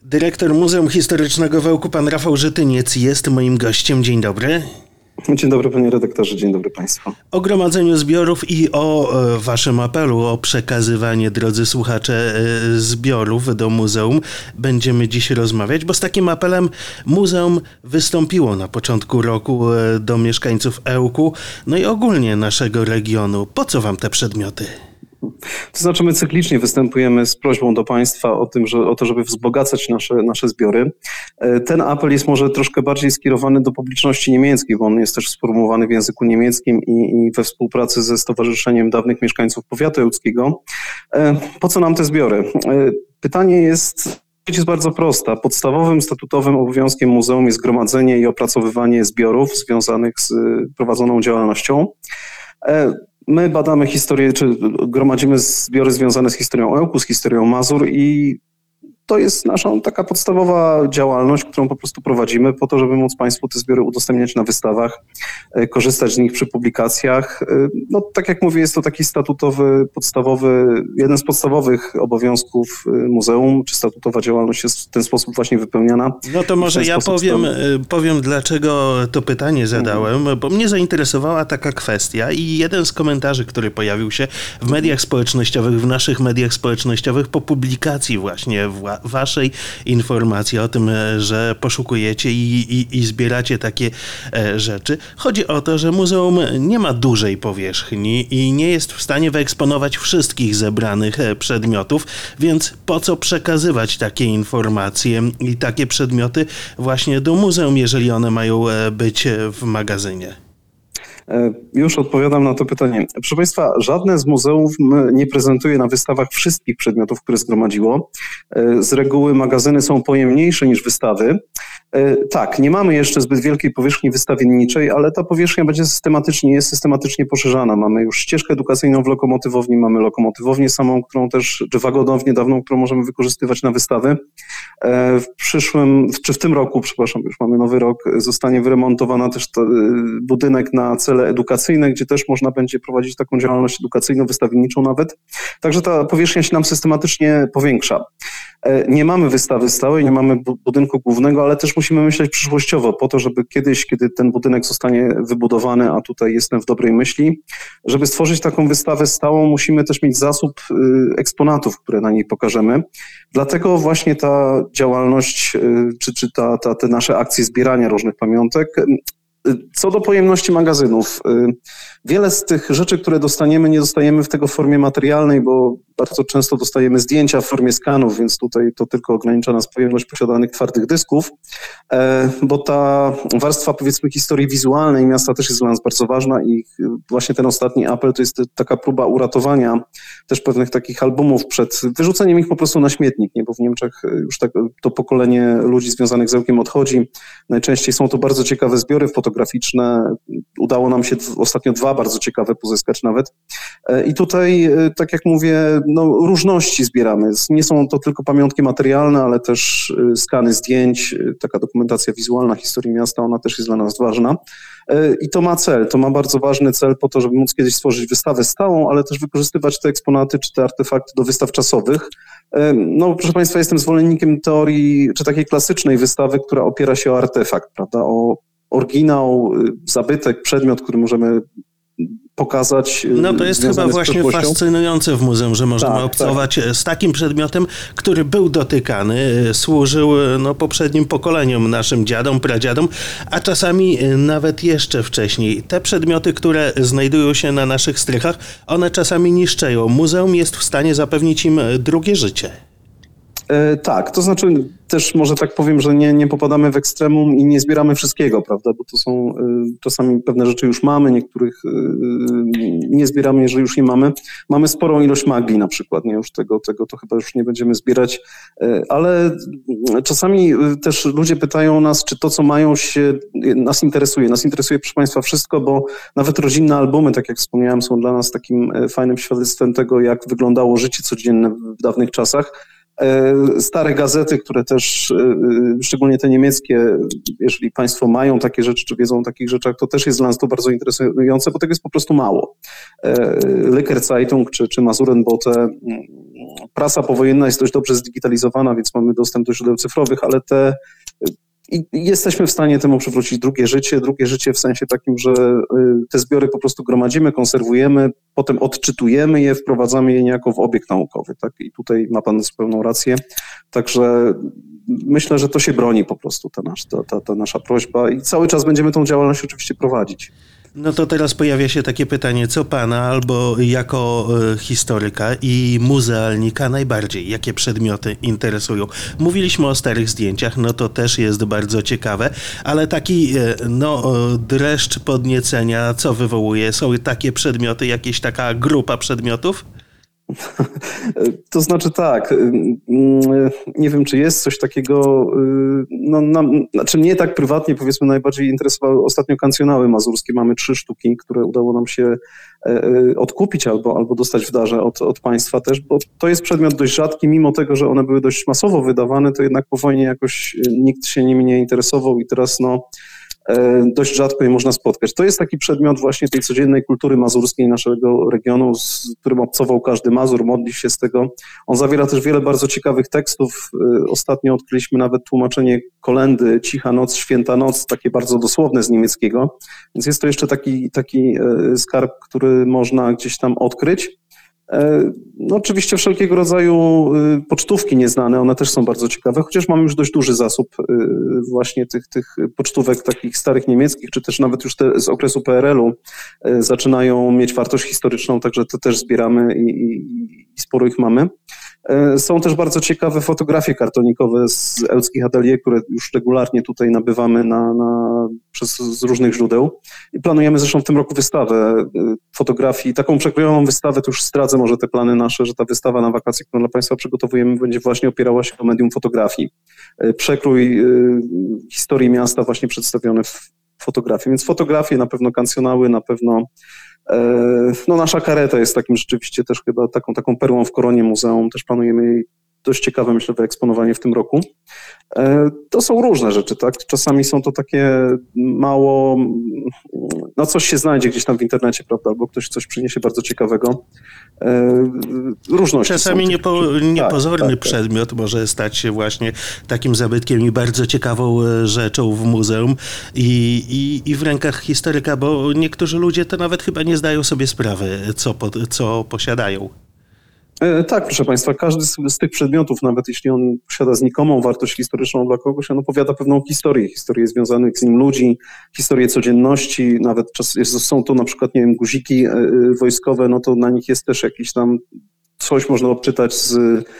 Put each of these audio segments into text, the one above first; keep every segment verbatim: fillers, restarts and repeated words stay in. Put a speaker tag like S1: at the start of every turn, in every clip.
S1: Dyrektor Muzeum Historycznego w Ełku, pan Rafał Żytyniec, jest moim gościem. Dzień dobry.
S2: Dzień dobry panie redaktorze, dzień dobry państwu.
S1: O gromadzeniu zbiorów i o e, waszym apelu o przekazywanie, drodzy słuchacze, e, zbiorów do muzeum będziemy dziś rozmawiać, bo z takim apelem muzeum wystąpiło na początku roku e, do mieszkańców Ełku, no i ogólnie naszego regionu. Po co wam te przedmioty?
S2: To znaczy my cyklicznie występujemy z prośbą do państwa o, tym, że, o to, żeby wzbogacać nasze, nasze zbiory. Ten apel jest może troszkę bardziej skierowany do publiczności niemieckiej, bo on jest też sformułowany w języku niemieckim i, i we współpracy ze Stowarzyszeniem Dawnych Mieszkańców Powiatu Ełckiego. Po co nam te zbiory? Pytanie jest... jest bardzo prosta. Podstawowym statutowym obowiązkiem muzeum jest gromadzenie i opracowywanie zbiorów związanych z prowadzoną działalnością. My badamy historię, czy gromadzimy zbiory związane z historią Ełku, z historią Mazur i to jest nasza taka podstawowa działalność, którą po prostu prowadzimy po to, żeby móc państwu te zbiory udostępniać na wystawach, korzystać z nich przy publikacjach. No tak jak mówię, jest to taki statutowy, podstawowy, jeden z podstawowych obowiązków muzeum, czy statutowa działalność jest w ten sposób właśnie wypełniana.
S1: No to może ja powiem, powiem, dlaczego to pytanie zadałem, mhm. bo mnie zainteresowała taka kwestia i jeden z komentarzy, który pojawił się w mediach społecznościowych, w naszych mediach społecznościowych po publikacji właśnie wła- waszej informacji o tym, że poszukujecie i, i, i zbieracie takie e, rzeczy. Chodzi o to, że muzeum nie ma dużej powierzchni i nie jest w stanie wyeksponować wszystkich zebranych e, przedmiotów, więc po co przekazywać takie informacje i takie przedmioty właśnie do muzeum, jeżeli one mają e, być w magazynie?
S2: Już odpowiadam na to pytanie. Proszę państwa, żadne z muzeów nie prezentuje na wystawach wszystkich przedmiotów, które zgromadziło. Z reguły magazyny są pojemniejsze niż wystawy. Tak, nie mamy jeszcze zbyt wielkiej powierzchni wystawienniczej, ale ta powierzchnia będzie systematycznie, jest systematycznie poszerzana. Mamy już ścieżkę edukacyjną w lokomotywowni, mamy lokomotywownię samą, którą też, czy wagonownię dawną, którą możemy wykorzystywać na wystawy. W przyszłym, czy w tym roku, przepraszam, już mamy nowy rok, zostanie wyremontowana też to, budynek na cele edukacyjne, gdzie też można będzie prowadzić taką działalność edukacyjną, wystawienniczą nawet. Także ta powierzchnia się nam systematycznie powiększa. Nie mamy wystawy stałej, nie mamy budynku głównego, ale też musimy myśleć przyszłościowo po to, żeby kiedyś, kiedy ten budynek zostanie wybudowany, a tutaj jestem w dobrej myśli, żeby stworzyć taką wystawę stałą, musimy też mieć zasób eksponatów, które na niej pokażemy. Dlatego właśnie ta działalność, czy, czy ta, ta, te nasze akcje zbierania różnych pamiątek. Co do pojemności magazynów, wiele z tych rzeczy, które dostaniemy, nie dostajemy w tego formie materialnej, bo bardzo często dostajemy zdjęcia w formie skanów, więc tutaj to tylko ogranicza nas pojemność posiadanych twardych dysków, bo ta warstwa, powiedzmy, historii wizualnej miasta też jest dla nas bardzo ważna i właśnie ten ostatni apel to jest taka próba uratowania też pewnych takich albumów przed wyrzuceniem ich po prostu na śmietnik, nie? Bo w Niemczech już tak, to pokolenie ludzi związanych z Ełkiem odchodzi. Najczęściej są to bardzo ciekawe zbiory fotograficzne. Udało nam się ostatnio dwa bardzo ciekawe pozyskać nawet. I tutaj, tak jak mówię, no, różności zbieramy. Nie są to tylko pamiątki materialne, ale też skany zdjęć, taka dokumentacja wizualna historii miasta, ona też jest dla nas ważna. I to ma cel, to ma bardzo ważny cel po to, żeby móc kiedyś stworzyć wystawę stałą, ale też wykorzystywać te eksponaty czy te artefakty do wystaw czasowych. No, proszę państwa, jestem zwolennikiem teorii, czy takiej klasycznej wystawy, która opiera się o artefakt, prawda, o oryginał, zabytek, przedmiot, który możemy pokazać.
S1: No to jest chyba właśnie fascynujące w muzeum, że można tak, obcować tak. z takim przedmiotem, który był dotykany, służył no, poprzednim pokoleniom, naszym dziadom, pradziadom, a czasami nawet jeszcze wcześniej. Te przedmioty, które znajdują się na naszych strychach, one czasami niszczeją. Muzeum jest w stanie zapewnić im drugie życie.
S2: E, tak, to znaczy też może tak powiem, że nie, nie popadamy w ekstremum i nie zbieramy wszystkiego, prawda, bo to są y, czasami pewne rzeczy już mamy, niektórych y, nie zbieramy, jeżeli już nie mamy. Mamy sporą ilość magli na przykład, nie już tego, tego to chyba już nie będziemy zbierać, y, ale czasami też ludzie pytają nas, czy to, co mają się, nas interesuje. Nas interesuje, proszę państwa, wszystko, bo nawet rodzinne albumy, tak jak wspomniałem, są dla nas takim fajnym świadectwem tego, jak wyglądało życie codzienne w dawnych czasach. Stare gazety, które też, szczególnie te niemieckie, jeżeli państwo mają takie rzeczy, czy wiedzą o takich rzeczach, to też jest dla nas to bardzo interesujące, bo tego jest po prostu mało. Lycker Zeitung czy, czy Masurenbote, prasa powojenna jest dość dobrze zdigitalizowana, więc mamy dostęp do źródeł cyfrowych, ale te I jesteśmy w stanie temu przywrócić drugie życie, drugie życie w sensie takim, że te zbiory po prostu gromadzimy, konserwujemy, potem odczytujemy je, wprowadzamy je niejako w obieg naukowy, tak? I tutaj ma pan zupełną rację. Także myślę, że to się broni po prostu, ta, nasz, ta, ta, ta nasza prośba i cały czas będziemy tą działalność oczywiście prowadzić.
S1: No to teraz pojawia się takie pytanie, co pana albo jako e, historyka i muzealnika najbardziej, jakie przedmioty interesują? Mówiliśmy o starych zdjęciach, no to też jest bardzo ciekawe, ale taki e, no dreszcz podniecenia, co wywołuje? Są takie przedmioty, jakieś taka grupa przedmiotów?
S2: To znaczy tak, nie wiem, czy jest coś takiego, no, nam, znaczy mnie tak prywatnie powiedzmy najbardziej interesowały ostatnio kancjonały mazurskie. Mamy trzy sztuki, które udało nam się odkupić albo, albo dostać w darze od, od państwa też, bo to jest przedmiot dość rzadki, mimo tego, że one były dość masowo wydawane, to jednak po wojnie jakoś nikt się nimi nie interesował i teraz no dość rzadko je można spotkać. To jest taki przedmiot właśnie tej codziennej kultury mazurskiej naszego regionu, z którym obcował każdy Mazur, modli się z tego. On zawiera też wiele bardzo ciekawych tekstów. Ostatnio odkryliśmy nawet tłumaczenie kolendy Cicha Noc, Święta Noc, takie bardzo dosłowne z niemieckiego. Więc jest to jeszcze taki, taki skarb, który można gdzieś tam odkryć. No oczywiście wszelkiego rodzaju pocztówki nieznane, one też są bardzo ciekawe, chociaż mamy już dość duży zasób właśnie tych, tych pocztówek takich starych niemieckich, czy też nawet już te z okresu P R L-u zaczynają mieć wartość historyczną, także to też zbieramy i, i, i sporo ich mamy. Są też bardzo ciekawe fotografie kartonikowe z ełckich atelier, które już regularnie tutaj nabywamy na, na, przez, z różnych źródeł. I planujemy zresztą w tym roku wystawę fotografii, taką przekrojoną wystawę, to już zdradzę może te plany nasze, że ta wystawa na wakacje, którą dla państwa przygotowujemy, będzie właśnie opierała się o medium fotografii. Przekrój historii miasta właśnie przedstawiony w fotografii, więc fotografie, na pewno kancjonały, na pewno no nasza kareta jest takim rzeczywiście też chyba taką, taką perłą w koronie muzeum. Też planujemy jej dość ciekawe, myślę, wyeksponowanie w tym roku. To są różne rzeczy, tak? Czasami są to takie mało, no coś się znajdzie gdzieś tam w internecie, prawda? Albo ktoś coś przyniesie bardzo ciekawego. Różności
S1: Czasami
S2: są.
S1: niepo, niepozorny
S2: tak, tak,
S1: przedmiot tak. może stać się właśnie takim zabytkiem i bardzo ciekawą rzeczą w muzeum i, i, i w rękach historyka, bo niektórzy ludzie to nawet chyba nie zdają sobie sprawy, co, po, co posiadają.
S2: Tak, proszę państwa, każdy z, z tych przedmiotów, nawet jeśli on posiada znikomą wartość historyczną dla kogoś, on opowiada pewną historię, historię związanych z nim ludzi, historię codzienności, nawet czas, jest, są to na przykład, nie wiem, guziki wojskowe, no to na nich jest też jakiś tam coś można odczytać z,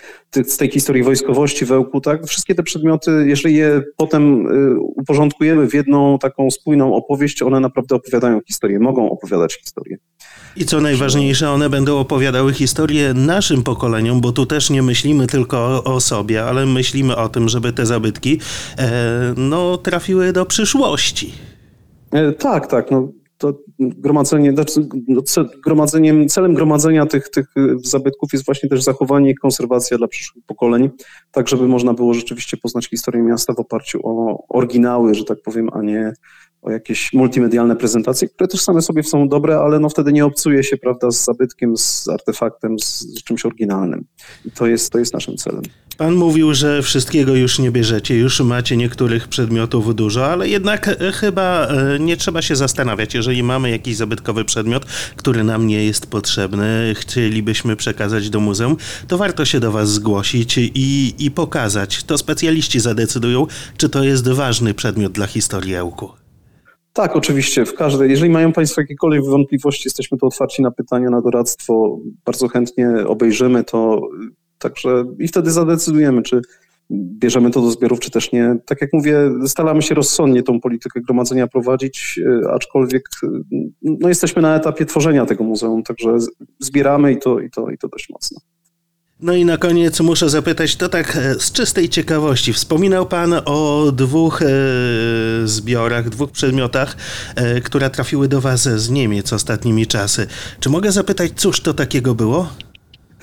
S2: z tej historii wojskowości w Ełku, tak? Wszystkie te przedmioty, jeżeli je potem uporządkujemy w jedną taką spójną opowieść, one naprawdę opowiadają historię, mogą opowiadać historię.
S1: I co najważniejsze, one będą opowiadały historię naszym pokoleniom, bo tu też nie myślimy tylko o sobie, ale myślimy o tym, żeby te zabytki e, no, trafiły do przyszłości.
S2: E, tak, tak. No, to gromadzenie, no, gromadzeniem, celem gromadzenia tych, tych zabytków jest właśnie też zachowanie i konserwacja dla przyszłych pokoleń, tak żeby można było rzeczywiście poznać historię miasta w oparciu o oryginały, że tak powiem, a nie o jakieś multimedialne prezentacje, które też same sobie są dobre, ale no wtedy nie obcuje się, prawda, z zabytkiem, z artefaktem, z, z czymś oryginalnym. I to jest, to jest naszym celem.
S1: Pan mówił, że wszystkiego już nie bierzecie, już macie niektórych przedmiotów dużo, ale jednak chyba nie trzeba się zastanawiać. Jeżeli mamy jakiś zabytkowy przedmiot, który nam nie jest potrzebny, chcielibyśmy przekazać do muzeum, to warto się do was zgłosić i, i pokazać. To specjaliści zadecydują, czy to jest ważny przedmiot dla historii Ełku.
S2: Tak, oczywiście. W każdej, jeżeli mają państwo jakiekolwiek wątpliwości, jesteśmy tu otwarci na pytania, na doradztwo. Bardzo chętnie obejrzymy to. Także i wtedy zadecydujemy, czy bierzemy to do zbiorów, czy też nie. Tak jak mówię, staramy się rozsądnie tą politykę gromadzenia prowadzić, aczkolwiek no, jesteśmy na etapie tworzenia tego muzeum, także zbieramy i to, i to, i to dość mocno.
S1: No i na koniec muszę zapytać, to tak z czystej ciekawości. Wspominał pan o dwóch e, zbiorach, dwóch przedmiotach, e, które trafiły do was z Niemiec ostatnimi czasy. Czy mogę zapytać, cóż to takiego było?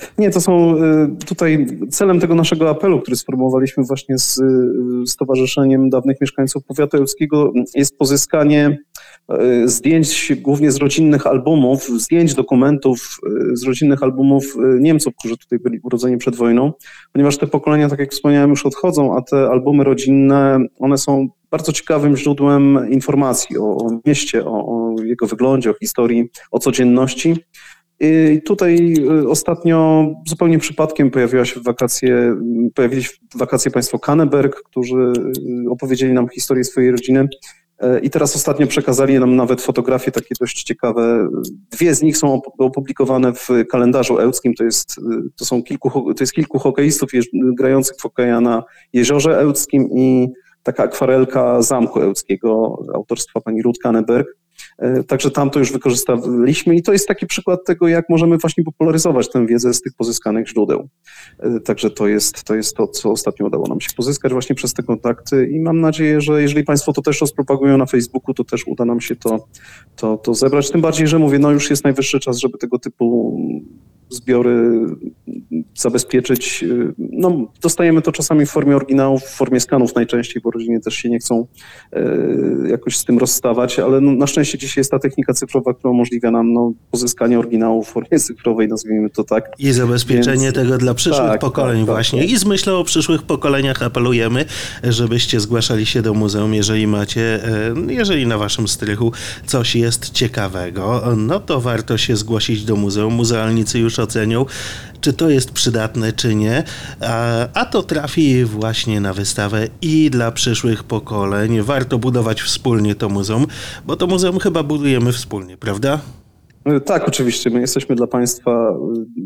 S2: Nie, to są tutaj celem tego naszego apelu, który sformułowaliśmy właśnie z Stowarzyszeniem Dawnych Mieszkańców Powiatu Ełckiego, jest pozyskanie zdjęć głównie z rodzinnych albumów, zdjęć, dokumentów z rodzinnych albumów Niemców, którzy tutaj byli urodzeni przed wojną, ponieważ te pokolenia, tak jak wspomniałem, już odchodzą, a te albumy rodzinne, one są bardzo ciekawym źródłem informacji o, o mieście, o, o jego wyglądzie, o historii, o codzienności. I tutaj ostatnio zupełnie przypadkiem pojawiła się w wakacje, pojawili się w wakacje państwo Kanneberg, którzy opowiedzieli nam historię swojej rodziny i teraz ostatnio przekazali nam nawet fotografie takie dość ciekawe. Dwie z nich są opublikowane w kalendarzu ełckim, to jest, to są kilku, to jest kilku hokeistów grających w hokeja na Jeziorze Ełckim i taka akwarelka Zamku Ełckiego autorstwa pani Ruth Kanneberg. Także tam to już wykorzystaliśmy i to jest taki przykład tego, jak możemy właśnie popularyzować tę wiedzę z tych pozyskanych źródeł. Także to jest, to jest to, co ostatnio udało nam się pozyskać właśnie przez te kontakty i mam nadzieję, że jeżeli Państwo to też rozpropagują na Facebooku, to też uda nam się to, to, to zebrać. Tym bardziej, że mówię, no już jest najwyższy czas, żeby tego typu zbiory zabezpieczyć. No, dostajemy to czasami w formie oryginałów, w formie skanów najczęściej, bo rodziny też się nie chcą e, jakoś z tym rozstawać, ale no, na szczęście dzisiaj jest ta technika cyfrowa, która umożliwia nam no, pozyskanie oryginału w formie cyfrowej, nazwijmy to tak.
S1: I zabezpieczenie Więc, tego dla przyszłych tak, pokoleń tak, właśnie. Tak, tak. I z myślą o przyszłych pokoleniach apelujemy, żebyście zgłaszali się do muzeum, jeżeli macie, jeżeli na waszym strychu coś jest ciekawego, no to warto się zgłosić do muzeum. Muzealnicy już ocenią, czy to jest przydatne, czy nie, a, a to trafi właśnie na wystawę i dla przyszłych pokoleń. Warto budować wspólnie to muzeum, bo to muzeum chyba budujemy wspólnie, prawda?
S2: Tak, oczywiście. My jesteśmy dla Państwa,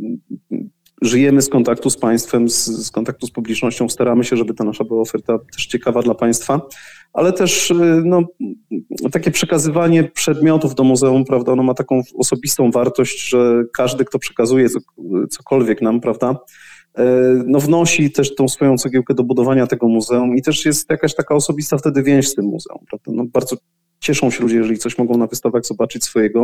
S2: żyjemy z kontaktu z Państwem, z, z kontaktu z publicznością, staramy się, żeby ta nasza była oferta też ciekawa dla Państwa, ale też no, takie przekazywanie przedmiotów do muzeum, prawda, ono ma taką osobistą wartość, że każdy, kto przekazuje cokolwiek nam, prawda, no wnosi też tą swoją cegiełkę do budowania tego muzeum i też jest jakaś taka osobista wtedy więź z tym muzeum, prawda, no bardzo cieszą się ludzie, jeżeli coś mogą na wystawach zobaczyć swojego.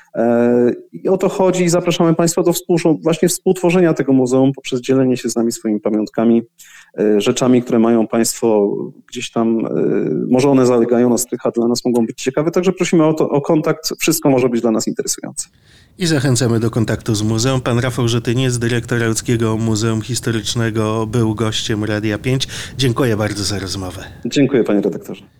S2: I o to chodzi i zapraszamy Państwa do właśnie współtworzenia tego muzeum poprzez dzielenie się z nami swoimi pamiątkami, rzeczami, które mają Państwo gdzieś tam, może one zalegają na strych, a dla nas mogą być ciekawe, także prosimy o, to, o kontakt, wszystko może być dla nas interesujące.
S1: I zachęcamy do kontaktu z muzeum. Pan Rafał Żytyniec, dyrektor Ełckiego Muzeum Historycznego, był gościem Radia pięć. Dziękuję bardzo za rozmowę.
S2: Dziękuję, panie redaktorze.